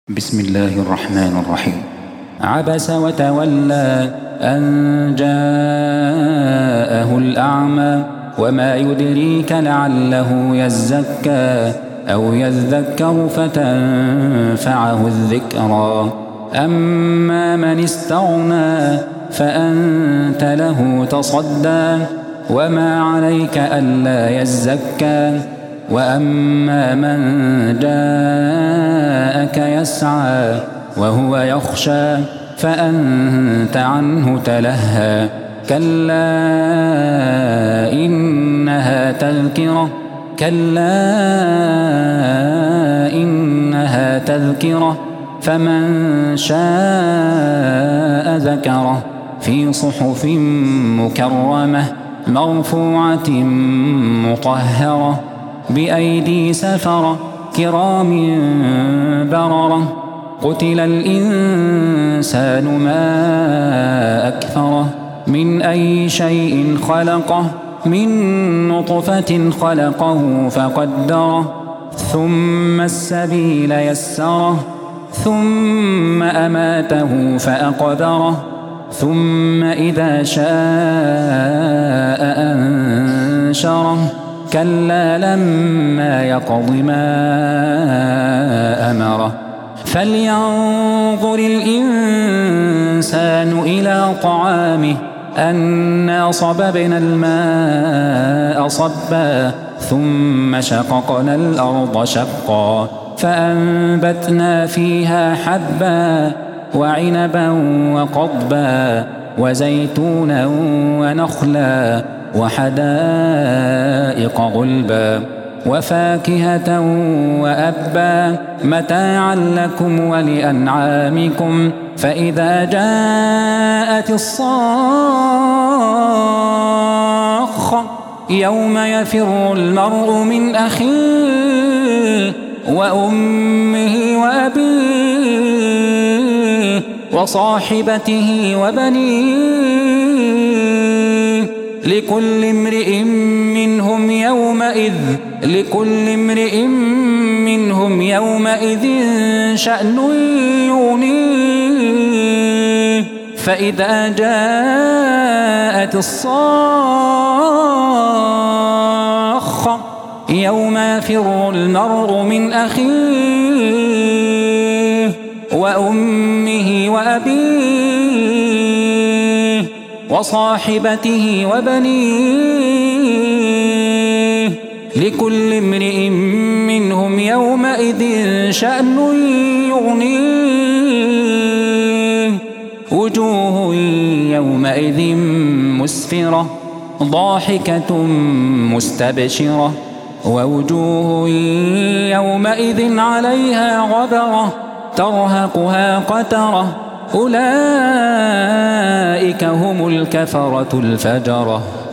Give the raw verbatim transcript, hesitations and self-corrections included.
بسم الله الرحمن الرحيم. عبس وتولى أن جاءه الأعمى وما يدريك لعله يزكى أو يذكر فتنفعه الذكرى. أما من استغنى فأنت له تصدى وما عليك ألا يزكى. وأما من جاءك يسعى وهو يخشى فأنت عنه تلهى. كلا إنها تذكرة كلا إنها تذكرة فمن شاء ذكره في صحف مكرمة مرفوعة مطهرة بأيدي سفرة كرام بررة. قتل الإنسان ما أكفره من أي شيء خلقه من نطفة خلقه فقدره ثم السبيل يسره ثم أماته فأقبره ثم إذا شاء أنشره. كلا لما يقض ما أمره. فلينظر الإنسان إلى طعامه أنا صببنا الماء صبا ثم شققنا الأرض شقا فأنبتنا فيها حبا وعنبا وقضبا وزيتونا ونخلا وحدائق غلبا وفاكهة وأبا متاعا لكم ولأنعامكم. فإذا جاءت الصاخة يوم يفر المرء من أخيه وأمه وأبيه وصاحبته وبنيه لكل امرئ منهم يومئذ لكل امرئ منهم يومئذ شأن يغنيه. فإذا جاءت الصاخة يوم يفر المرء من أخيه وأمه وأبيه وصاحبته وبنيه لكل امرئ منهم يومئذ شأن يغنيه. وجوه يومئذ مسفرة ضاحكة مستبشرة ووجوه يومئذ عليها غبرة ترهقها قترة. أولئك هم الكفرة الفجرة.